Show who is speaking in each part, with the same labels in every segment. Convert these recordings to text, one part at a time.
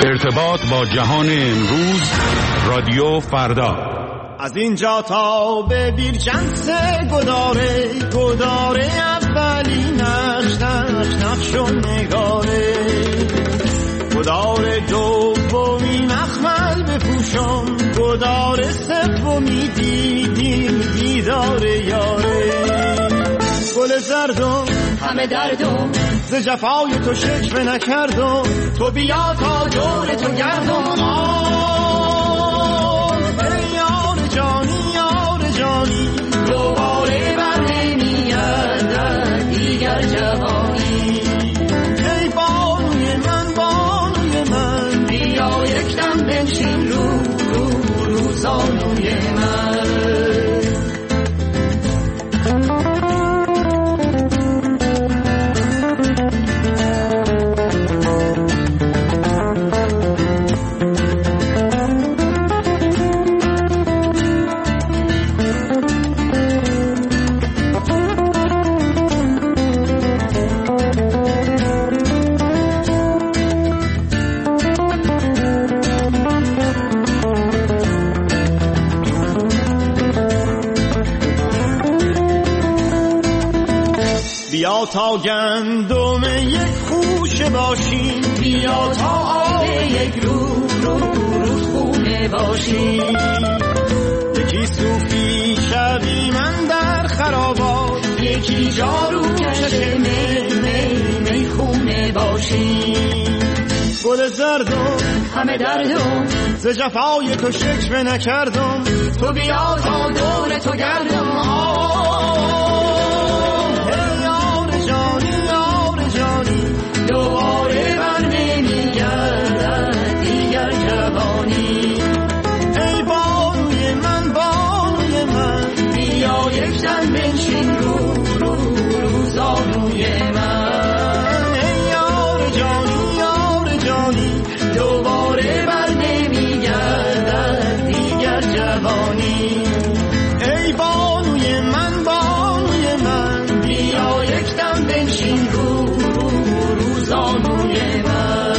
Speaker 1: ارتباط با جهان امروز، رادیو فردا.
Speaker 2: از اینجا تا به بیرجنس گداره اولی نقش و نگاره، گداره دومی مخمل بپوشم، گداره سومی دیداره یاره. گل زردم
Speaker 3: همه دردم
Speaker 2: ز جفای تو شکوه نکردم، تو بیا تا دور تو گردم. یار جانی دوباره بر نمیگردد دیگر جوانی. ای بانوی من بیا یک دم بنشین رو زانوی من. بیا تا گندم یک خوشه باشیم، بیا تا آب یک روز خونه باشیم. یکی صوفی شوی من در خرابات، یکی جارو کش می خونه باشیم. گل زردم همه دردم ز جفای تو شکوه نکردم، تو بیا تا دور تو گردم. دوباره بر نمیگردد دیگر جوانی. ای بانوی من بیا یک دم بنشین رو زانوی من. ای یار جانی دوباره بر نمیگردد دیگر جوانی. ای بانوی من بیا یک دم بنشین رو زانوی من.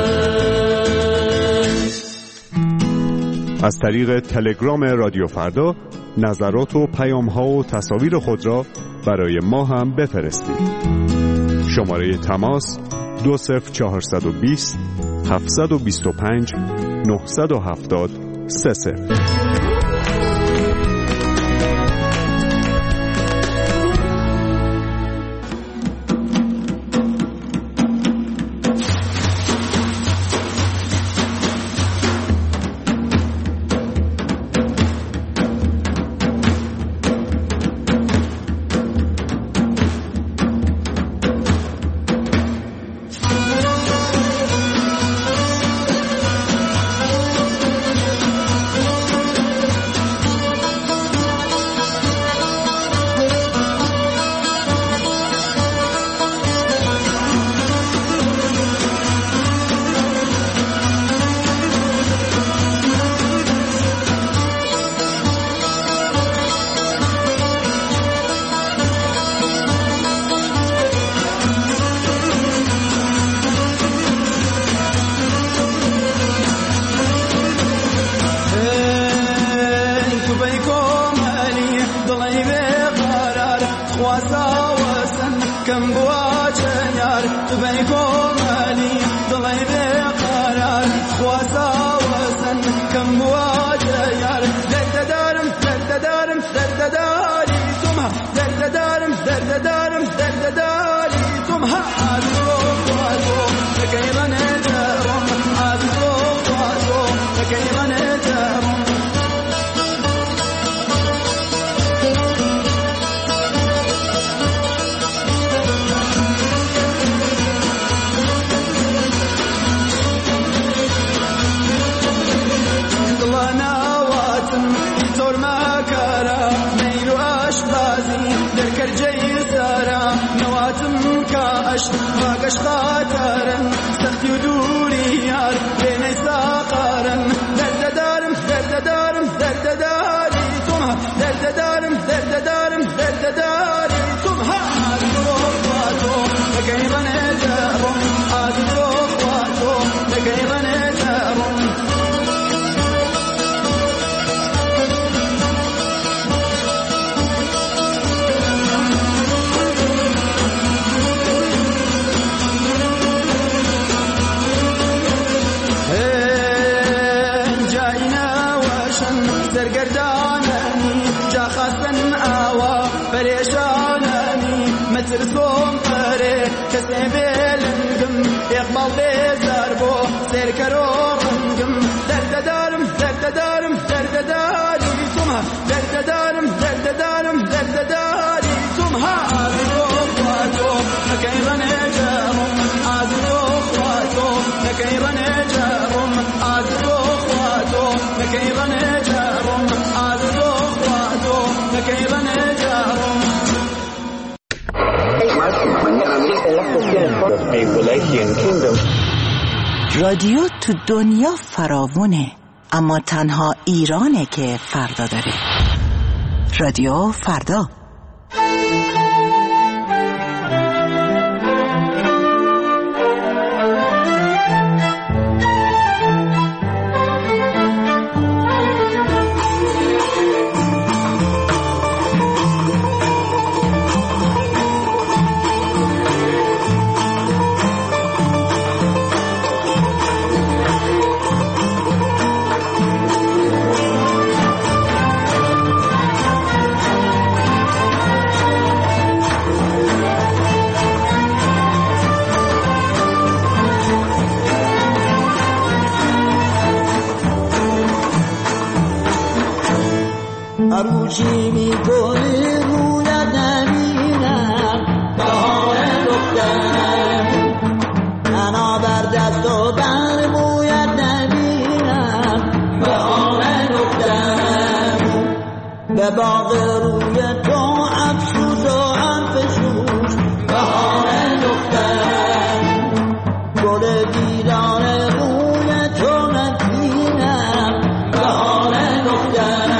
Speaker 4: از طریق تلگرام رادیو فردا نظرات و پیام‌ها و تصاویر خود را برای ما هم بفرستید. شماره تماس 20420 725 970 30.
Speaker 5: باقش خاطرن سختی و دوری یار بینی ساقارن درد دارم تم ها تو لقيبا نجارم عاد تو لقيبا نجارم جرسوم قره کسی بلنگم اقبال بزار بو سرکرو رنگم درد دارم درد دارم درد داری تومها درد دارم درد دارم درد داری تومها آزیو خواتو نکیرن جارم آزیو خواتو نکیرن جارم آزیو خواتو نکیرن جارم آزیو خواتو نکیرن جارم
Speaker 3: رادیو تو دنیا فراوونه، اما تنها ایرانه که فردا داره. رادیو فردا.
Speaker 6: عروسی میکنی رویت نبینم بهار دخترم انا بر دست و بر مویت نبینم بهار دخترم به باغ روی تو افسوس و انفسوس بهار دخترم گل دیدار روی تو نبینم بهار دخترم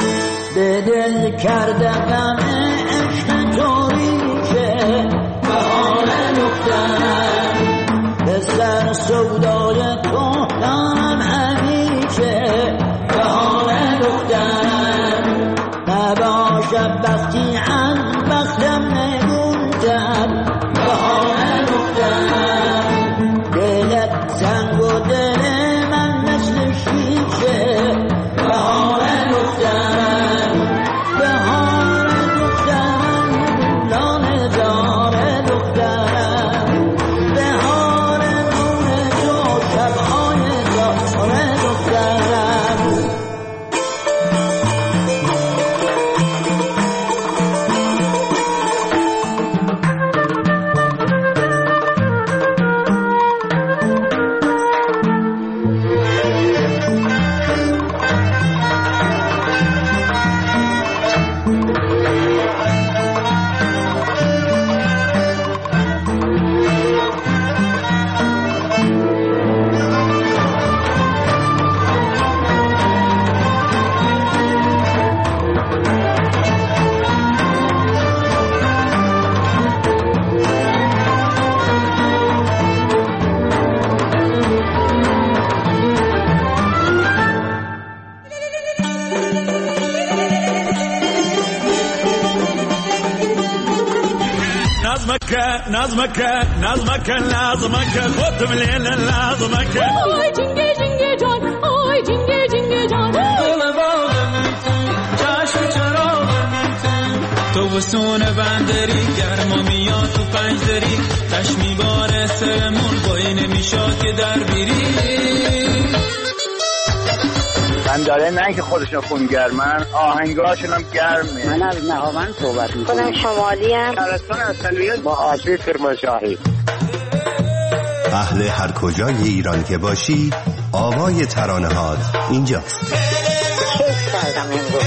Speaker 5: به دل کرده غم عشق تو ریشه
Speaker 6: بهار تو دارم همیشه بهار دخترم نباشد بختی از بختم نگونتر بهار دخترم دلت سنگ و دل من مثل شیشه بهار دخترم بهار دخترم لانه دار دخترم بهار نور تو شبهای دار دخترم
Speaker 2: نظمك خد من الليل نظمك
Speaker 7: آی جنگه جنگه جان آی جنگه جنگه جان
Speaker 5: دل باغم چشم چراغم تو وسون بندری گرما میاد تو پنجدری چشمی باره سرمون بایی نمیشاد که در بیری
Speaker 8: من داره نه که خودشون خونگرمن آهنگاشون هم گرمه.
Speaker 9: من از نهاوند صحبت میکنم. خودم شمالی ام.
Speaker 8: ترستان اصلیت با آسیب کرمانشاهی.
Speaker 10: اهل هر کجای ایران که باشی آوای ترانه‌هات اینجاست.
Speaker 9: کیف کردم امروز.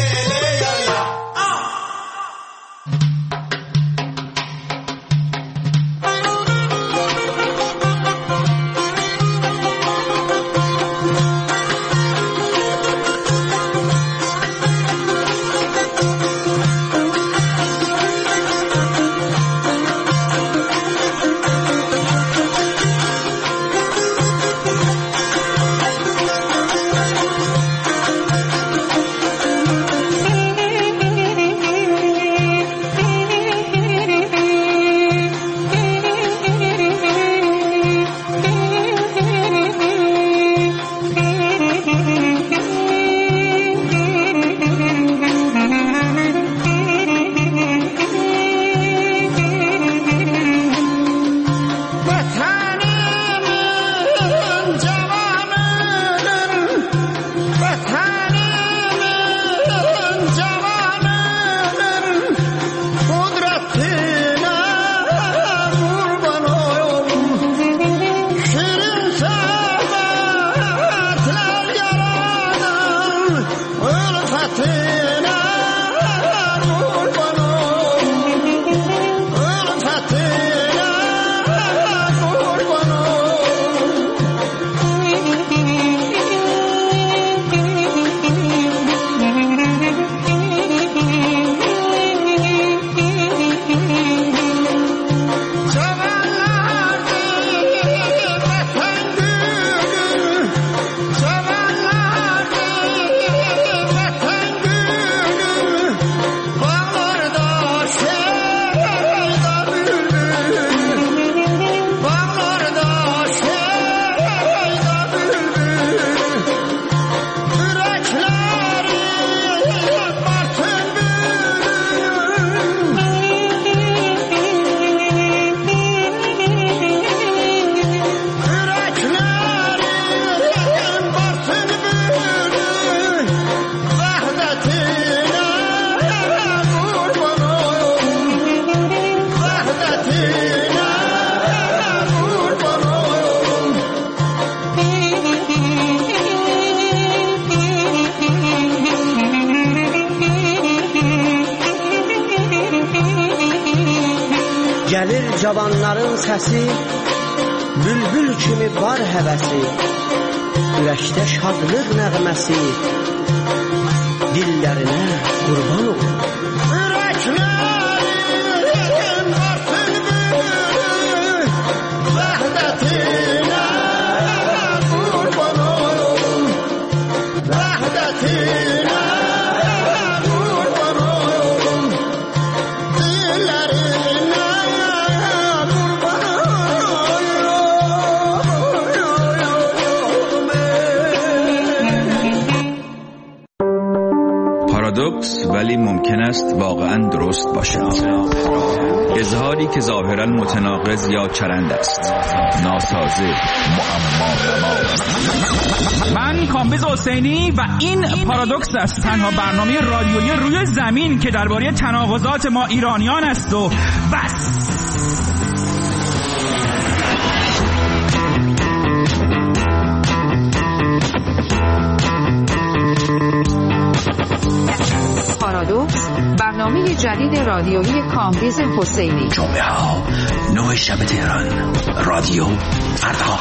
Speaker 11: Gəlir cavanların səsi, bülbül kimi var həvəsi, ürəkdə şadlıq nəğməsi, dillərinə qurban ol. Ürəklərin varsın bülbül, vəhdətinə
Speaker 12: است ولی ممکن است واقعا درست باشد. اظهاری که ظاهرا متناقض یا چرند است، ناسازه، معما.
Speaker 13: من کامبیز حسینی و این پارادوکس است، تنها برنامه رادیویی روی زمین که درباره تناقضات ما ایرانیان است و بس.
Speaker 14: پارادوکس، برنامه جدید رادیویی کامبیز حسینی.
Speaker 15: جمعه ها 9 شب تهران، رادیو فردا.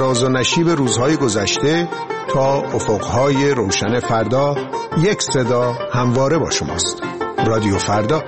Speaker 16: فراز و نشیب روزهای گذشته تا افقهای روشن فردا، یک صدا همواره با شماست. رادیو فردا.